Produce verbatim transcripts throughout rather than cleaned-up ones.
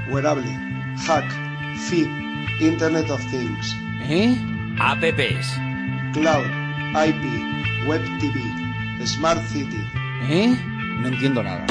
wearable, hack, feed, Internet of Things. ¿Eh? Apps. Cloud, I P, Web T V, Smart City. ¿Eh? No entiendo nada.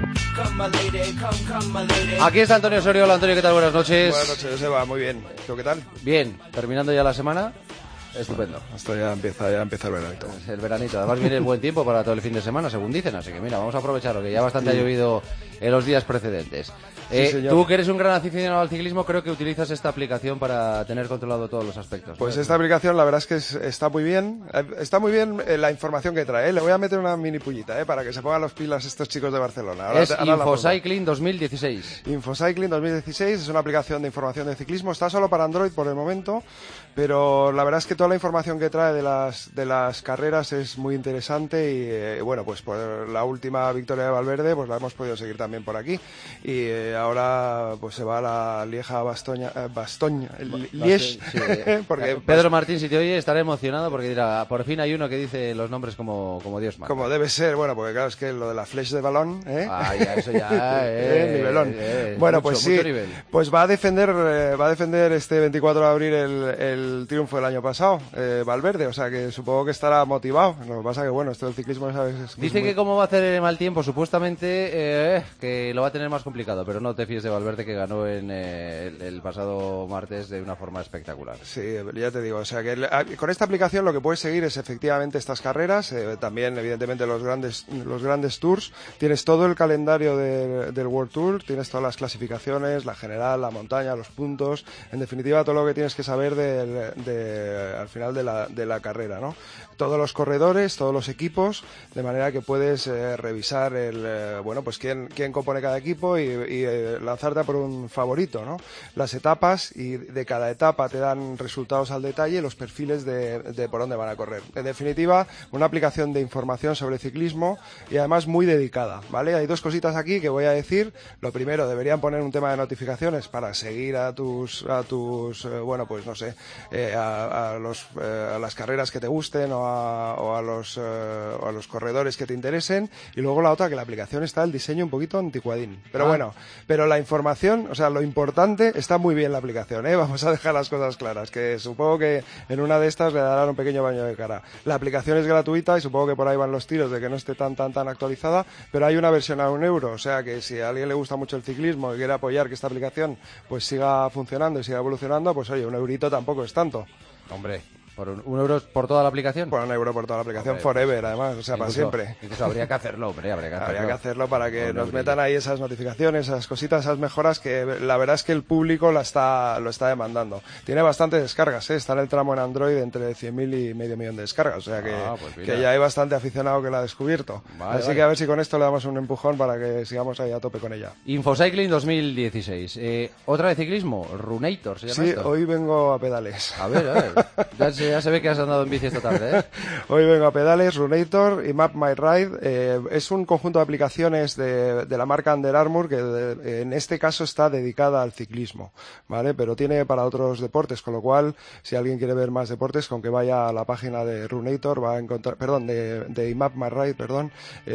Aquí está Antonio Osorio. Hola Antonio, ¿qué tal? Buenas noches. Buenas noches, Joseba, muy bien. ¿Tú qué tal? Bien, terminando ya la semana. Estupendo. Esto ya empieza, ya empieza el veranito. El veranito. Además viene el buen tiempo para todo el fin de semana, según dicen. Así que mira, vamos a aprovecharlo, que ya bastante sí. ha llovido en los días precedentes. Eh, sí, tú que eres un gran aficionado al ciclismo, creo que utilizas esta aplicación para tener controlado todos los aspectos. Pues ¿no? Esta aplicación la verdad es que es, está muy bien. Está muy bien eh, la información que trae. ¿eh? Le voy a meter una mini pullita eh, para que se pongan los pilas estos chicos de Barcelona. Ahora, es ahora Infocycling dos mil dieciséis. Infocycling dos mil dieciséis es una aplicación de información de ciclismo. Está solo para Android por el momento, pero la verdad es que toda la información que trae de las, de las carreras es muy interesante y eh, bueno, pues por la última victoria de Valverde pues la hemos podido seguir también por aquí y eh, ahora pues se va a la Lieja Bastoña, eh, Bastoña Liège, sí, porque Pedro Martín, si te oye, estará emocionado porque dirá, por fin hay uno que dice los nombres como, como Dios manda. Como debe ser, bueno, porque claro, es que lo de la flèche de balón, ¿eh? Ah, ya, eso ya, eh, eh nivelón. Eh, bueno, mucho, pues sí, pues va a defender, eh, va a defender este veinticuatro de abril el, el triunfo del año pasado, eh, Valverde, o sea que supongo que estará motivado. Lo que pasa que bueno, esto del ciclismo, ¿sabes? Es que dice es muy... que como va a hacer el mal tiempo, supuestamente eh, que lo va a tener más complicado, pero no te fíes de Valverde, que ganó en eh, el, el pasado martes de una forma espectacular. Sí, ya te digo, o sea que el, con esta aplicación lo que puedes seguir es efectivamente estas carreras, eh, también evidentemente los grandes los grandes tours, tienes todo el calendario de, del World Tour, tienes todas las clasificaciones, la general, la montaña, los puntos, en definitiva todo lo que tienes que saber de, de, al final de la, de la carrera, ¿no? Todos los corredores, todos los equipos, de manera que puedes eh, revisar el eh, bueno pues quién, quién compone cada equipo y, y eh, lanzarte a por un favorito, ¿no? Las etapas, y de cada etapa te dan resultados al detalle y los perfiles de, de por dónde van a correr. En definitiva, una aplicación de información sobre ciclismo y además muy dedicada, ¿vale? Hay dos cositas aquí que voy a decir. Lo primero, deberían poner un tema de notificaciones para seguir a tus a tus eh, bueno pues no sé eh, a, a los eh, a las carreras que te gusten o a, o a los eh, o a los corredores que te interesen. Y luego la otra, que la aplicación está el diseño un poquito anticuadín, pero ah. bueno, pero la información, o sea, lo importante, está muy bien la aplicación, ¿eh? Vamos a dejar las cosas claras, que supongo que en una de estas le darán un pequeño baño de cara. La aplicación es gratuita y supongo que por ahí van los tiros de que no esté tan tan tan actualizada, pero hay una versión a un euro, o sea que si a alguien le gusta mucho el ciclismo y quiere apoyar que esta aplicación pues siga funcionando y siga evolucionando, pues oye, un eurito tampoco es tanto. Hombre, ¿por un, un euro por toda la aplicación? Por un euro por toda la aplicación, hombre, forever, además, o sea, incluso, para siempre. Incluso habría que hacerlo, hombre, habría que hacerlo. Habría que hacerlo para que nos metan ahí esas notificaciones, esas cositas, esas mejoras que la verdad es que el público la está, lo está demandando. Tiene bastantes descargas, ¿eh? Está en el tramo en Android entre cien mil y medio millón de descargas, o sea que, ah, pues que ya hay bastante aficionado que la ha descubierto. Vale, Así vale. que a ver si con esto le damos un empujón para que sigamos ahí a tope con ella. Infocycling dos mil dieciséis. Eh, ¿Otra de ciclismo? Runator, ¿se llama Sí, esto? hoy vengo a pedales. A ver, a ver. Ya se, ya se ve que has andado en bici esta tarde, ¿eh? Hoy vengo a pedales, Runator y Map My Ride. Eh, es un conjunto de aplicaciones de, de la marca Under Armour que de, en este caso está dedicada al ciclismo, ¿vale? Pero tiene para otros deportes, con lo cual, si alguien quiere ver más deportes, con que vaya a la página de Runator, va a encontrar, perdón, de, de Map My Ride, perdón,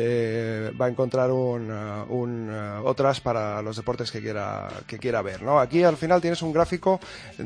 eh, va a encontrar un, un, otras para los deportes que quiera, que quiera ver, ¿no? Aquí al final tienes un gráfico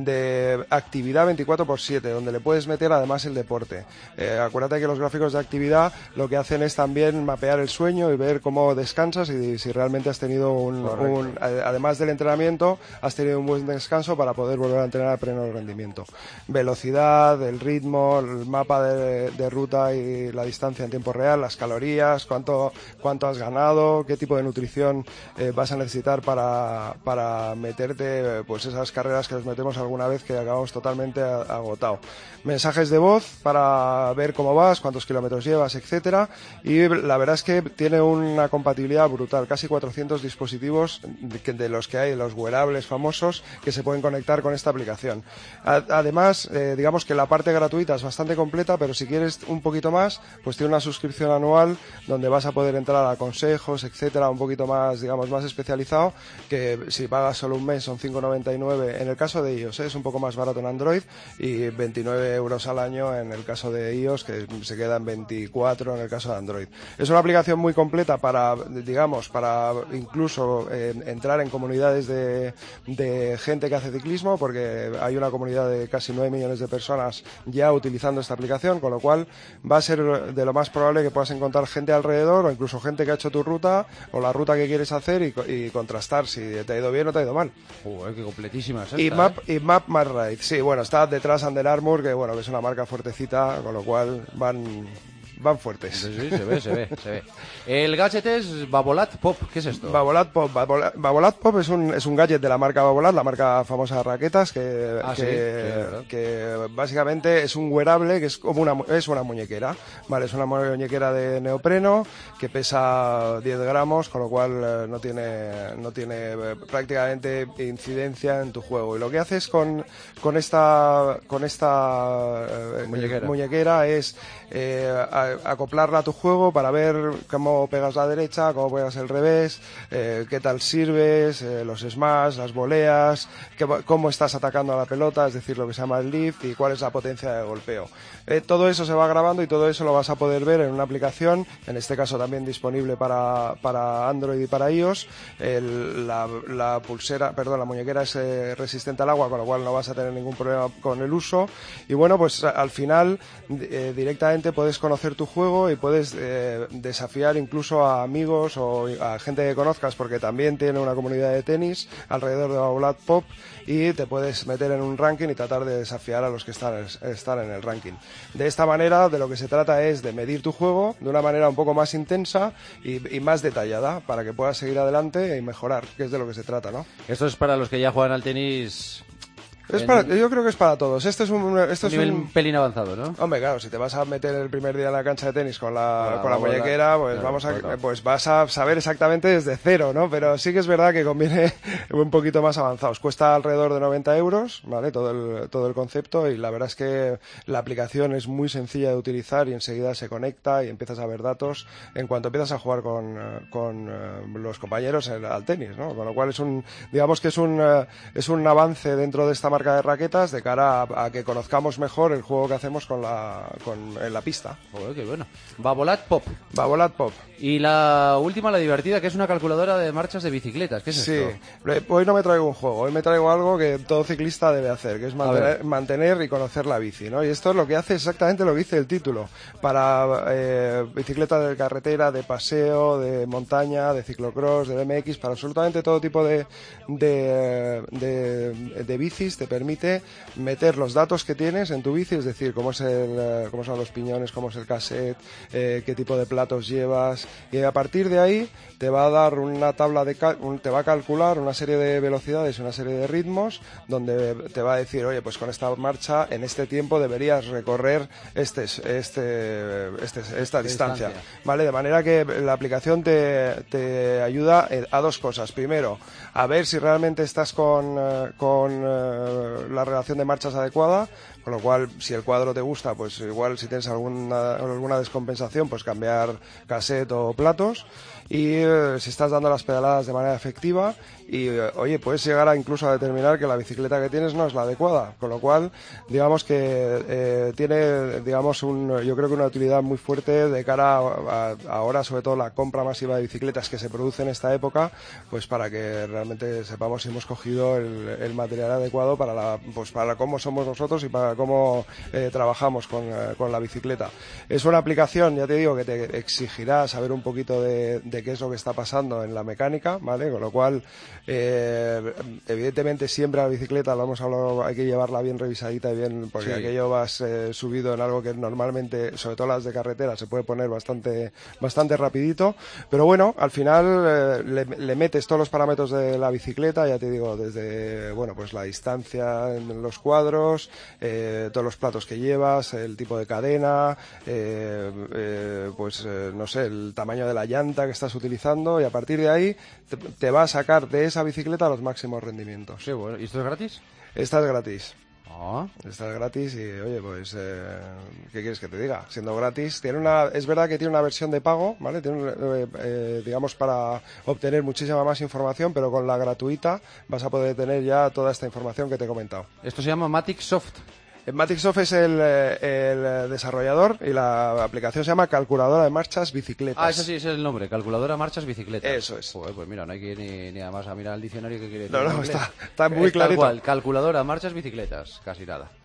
de actividad veinticuatro por siete, donde le puedes meter además el deporte. Eh, acuérdate que los gráficos de actividad lo que hacen es también mapear el sueño y ver cómo descansas y si realmente has tenido un, un además del entrenamiento, has tenido un buen descanso para poder volver a entrenar a pleno rendimiento. Velocidad, el ritmo, el mapa de, de ruta y la distancia en tiempo real, las calorías, cuánto, cuánto has ganado, qué tipo de nutrición eh, vas a necesitar para, para meterte pues esas carreras que nos metemos alguna vez que acabamos totalmente agotado. Mensajes de voz para ver cómo vas, cuántos kilómetros llevas, etcétera. Y la verdad es que tiene una compatibilidad brutal, casi cuatrocientos dispositivos de, de los que hay, los wearables famosos, que se pueden conectar con esta aplicación. Además, eh, digamos que la parte gratuita es bastante completa, pero si quieres un poquito más, pues tiene una suscripción anual donde vas a poder entrar a consejos, etcétera, un poquito más, digamos, digamos, más especializado, que si pagas solo un mes son cinco noventa y nueve en el caso de iOS, ¿eh? Es un poco más barato en Android, y veintinueve euros al año en el caso de iOS, que se queda en veinticuatro en el caso de Android. Es una aplicación muy completa para, digamos, para incluso eh, entrar en comunidades de, de gente que hace ciclismo, porque hay una comunidad de casi nueve millones de personas ya utilizando esta aplicación, con lo cual va a ser de lo más probable que puedas encontrar gente alrededor, o incluso gente que ha hecho tu ruta o la ruta que quieres hacer, y, y contrastar si te ha ido bien o te ha ido mal. Uy, qué completísima es esta, y Map, ¿eh? y Map My Ride, sí, bueno, está detrás Under Armour, que bueno, que es una marca fuertecita, con lo cual van van fuertes. Sí, sí, se ve, se ve, se ve. El gadget es Babolat Pop, ¿qué es esto? Babolat Pop, Babolat, Babolat Pop es un, es un gadget de la marca Babolat, la marca famosa de raquetas, que, ah, que, sí, sí, que básicamente es un wearable, que es como una, es una muñequera, vale, es una muñequera de neopreno, que pesa diez gramos, con lo cual eh, no tiene, no tiene eh, prácticamente incidencia en tu juego. Y lo que haces con, con esta, con esta eh, muñequera. muñequera es eh, a, acoplarla a tu juego para ver cómo pegas la derecha, cómo pegas el revés, eh, qué tal sirves, eh, los smash, las voleas, qué, cómo estás atacando a la pelota, es decir, lo que se llama el lift, y cuál es la potencia de golpeo. Eh, todo eso se va grabando y todo eso lo vas a poder ver en una aplicación, en este caso también disponible para, para Android y para iOS. El, la, la pulsera, perdón, la muñequera es eh, resistente al agua, con lo cual no vas a tener ningún problema con el uso. Y bueno, pues al final eh, directamente puedes conocer tu juego y puedes eh, desafiar incluso a amigos o a gente que conozcas, porque también tiene una comunidad de tenis alrededor de Babolat Pop, y te puedes meter en un ranking y tratar de desafiar a los que están, están en el ranking. De esta manera, de lo que se trata es de medir tu juego de una manera un poco más intensa y, y más detallada, para que puedas seguir adelante y mejorar, que es de lo que se trata, ¿no? Esto es para los que ya juegan al tenis. Es para, yo creo que es para todos. Este es un, este un es nivel un pelín avanzado, ¿no? Hombre, claro, si te vas a meter el primer día en la cancha de tenis con la, con la, con la muñequera, pues claro, vamos a, claro. pues vas a saber exactamente desde cero, ¿no? Pero sí que es verdad que conviene un poquito más avanzados. Cuesta alrededor de noventa euros, ¿vale? Todo el, todo el concepto, y la verdad es que la aplicación es muy sencilla de utilizar y enseguida se conecta y empiezas a ver datos en cuanto empiezas a jugar con, con uh, los compañeros en, al tenis, ¿no? Con lo cual es un, digamos que es un, uh, es un avance dentro de esta marca de raquetas de cara a, a que conozcamos mejor el juego que hacemos con la, con, en la pista. Joder, qué bueno. Babolat Pop. Babolat Pop. Y la última, la divertida, que es una calculadora de marchas de bicicletas. ¿Qué es sí. esto? Sí, hoy no me traigo un juego, hoy me traigo algo que todo ciclista debe hacer, que es mantener, mantener y conocer la bici, ¿no? Y esto es lo que hace exactamente lo que dice el título, para eh, bicicletas de carretera, de paseo, de montaña, de ciclocross, de B M X, para absolutamente todo tipo de, de, de, de bicis. Te permite meter los datos que tienes en tu bici, es decir, cómo es el, cómo son los piñones, cómo es el cassette, eh, qué tipo de platos llevas, y a partir de ahí te va a dar una tabla de cal- un, te va a calcular una serie de velocidades, una serie de ritmos, donde te va a decir, oye, pues con esta marcha en este tiempo deberías recorrer este, este, este esta distancia, distancia, ¿vale? De manera que la aplicación te, te ayuda a dos cosas. Primero, a ver si realmente estás con, con la relación de marchas adecuada, con lo cual, si el cuadro te gusta, pues igual si tienes alguna, alguna descompensación, pues cambiar cassette o platos. Y eh, si estás dando las pedaladas de manera efectiva, y eh, oye, puedes llegar a incluso a determinar que la bicicleta que tienes no es la adecuada, con lo cual digamos que eh, tiene, digamos, un, yo creo que una utilidad muy fuerte de cara a, a ahora, sobre todo la compra masiva de bicicletas que se produce en esta época, pues para que realmente sepamos si hemos cogido el, el material adecuado para la, pues para cómo somos nosotros y para cómo eh, trabajamos con, eh, con la bicicleta. Es una aplicación, ya te digo, que te exigirá saber un poquito de, de qué es lo que está pasando en la mecánica, ¿vale? Con lo cual, eh, evidentemente siempre a la bicicleta, lo hemos hablado, hay que llevarla bien revisadita y bien, porque sí. Aquello vas eh, subido en algo que normalmente, sobre todo las de carretera, se puede poner bastante bastante rapidito, pero bueno, al final eh, le, le metes todos los parámetros de la bicicleta, ya te digo, desde, bueno, pues la distancia en los cuadros, eh, todos los platos que llevas, el tipo de cadena, eh, eh, pues eh, no sé, el tamaño de la llanta que estás utilizando, y a partir de ahí te, te va a sacar de esa bicicleta los máximos rendimientos. Sí, bueno. ¿Y esto es gratis? Esta es gratis. Ah. Está gratis y, oye, pues, eh, ¿qué quieres que te diga? Siendo gratis, tiene una, es verdad que tiene una versión de pago, ¿vale? Tiene, un, eh, eh, digamos, para obtener muchísima más información, pero con la gratuita vas a poder tener ya toda esta información que te he comentado. Esto se llama Matic Soft. Matic Soft es el, el desarrollador y la aplicación se llama Calculadora de Marchas Bicicletas. Ah, eso sí, ese es el nombre, Calculadora Marchas Bicicletas. Eso es. Joder, pues mira, no hay que ir ni, ni además a mirar el diccionario que quiere decir. No, no, está, está muy es clarito. Tal cual, Calculadora Marchas Bicicletas, casi nada.